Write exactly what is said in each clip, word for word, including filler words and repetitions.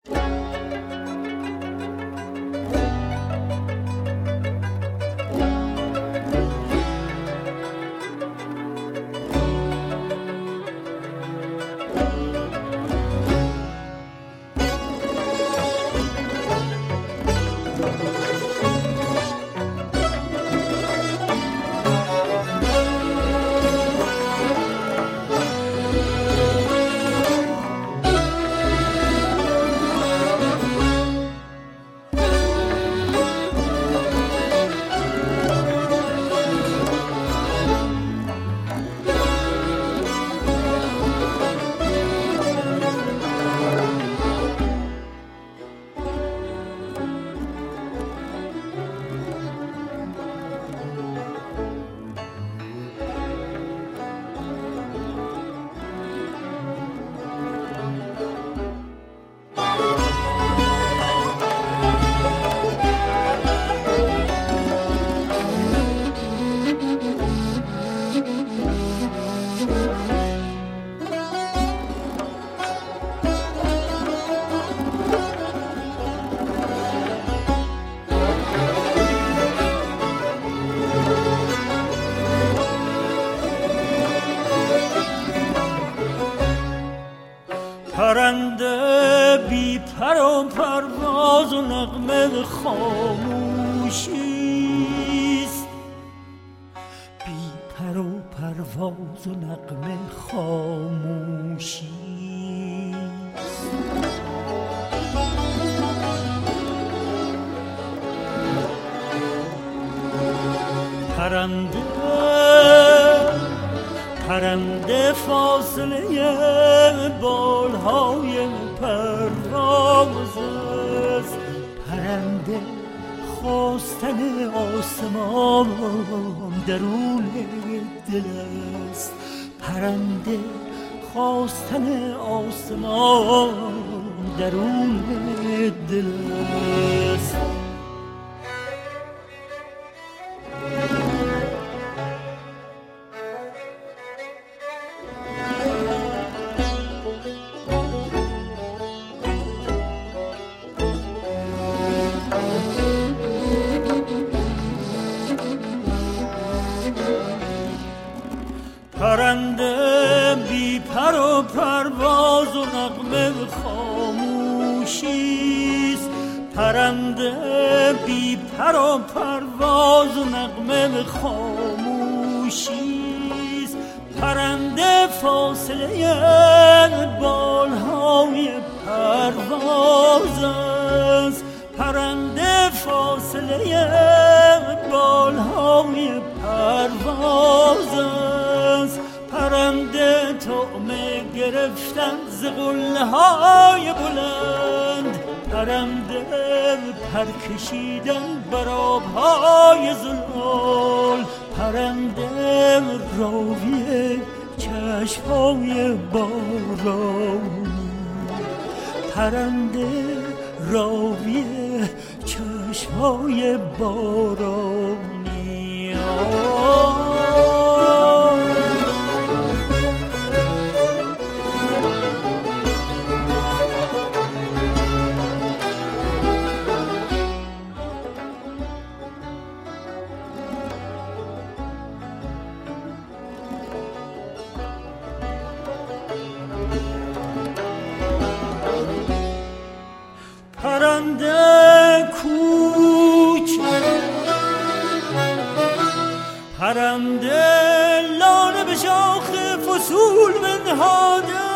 پرنده بی پر و پرواز و نغمه خاموشیست، بی پر و پرواز و نغمه خاموشیست. پرنده پرنده فاصله بالهای پرواز است، پرنده خواستن آسمان درون دل است، پرنده خواستن آسمان درون دل است. پرنده بی پر و پرواز و نغمه خاموشیست، پرنده بی پر و پرواز و نغمه خاموشیست. پرنده فاصله بالهای پرواز است، پرنده فاصله بالهای پرواز است، پرنده طعمه گرفتن ز قله‌های بلند، پرنده پر کشیدن بر آب‌های زلال، پرنده راوی چشم‌های بارانی، پرنده راوی چشم‌های بارانی. پرنده کوچ پرنده لانه به شاخ فصول بنهادن،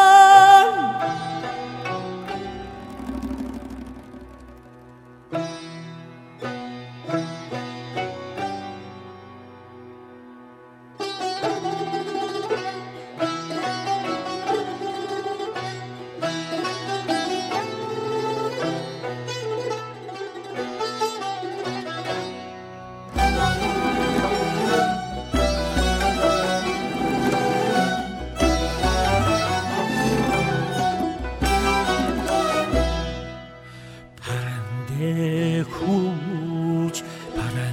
کوچ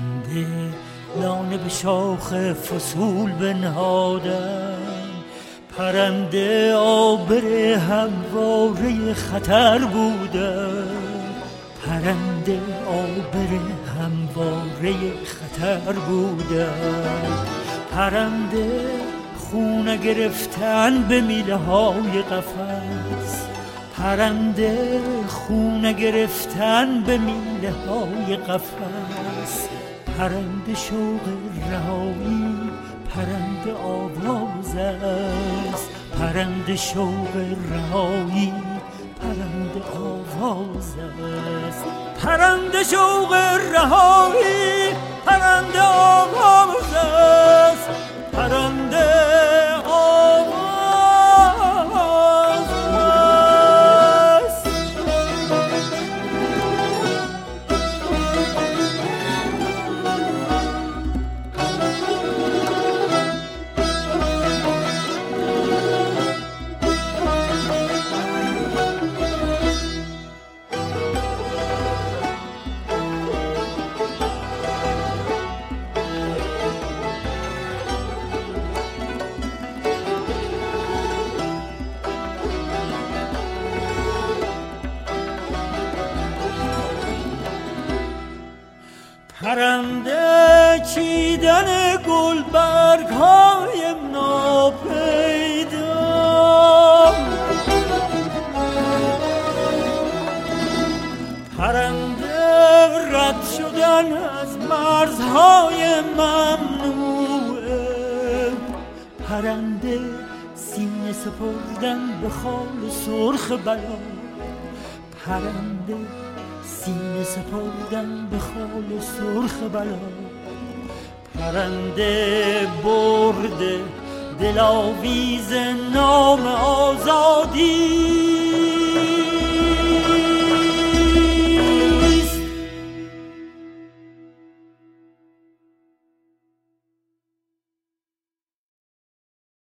پرنده لانه به شاخ فصول بنهادن، پرنده آبر همواره خطر بوده، پرنده آبر همواره خطر بوده، پرنده خونه گرفتن به میله های قفس، پرنده خونه گرفتن به میله های قفس، پرنده شوق رهایی، پرنده آواز است، پرنده شوق رهایی، پرنده آواز است، پرنده شوق رهایی، پرنده آواز است، پرنده آواز است. پرنده چیدن گلبرگ های ناپیدا، پرنده رد شدن از مرزهای ممنوعه، پرنده سینه سپردن به خال سرخ بلا، پرنده سینه سپردن به خال سرخ بلا، پرنده برده دلاویز نام آزادی،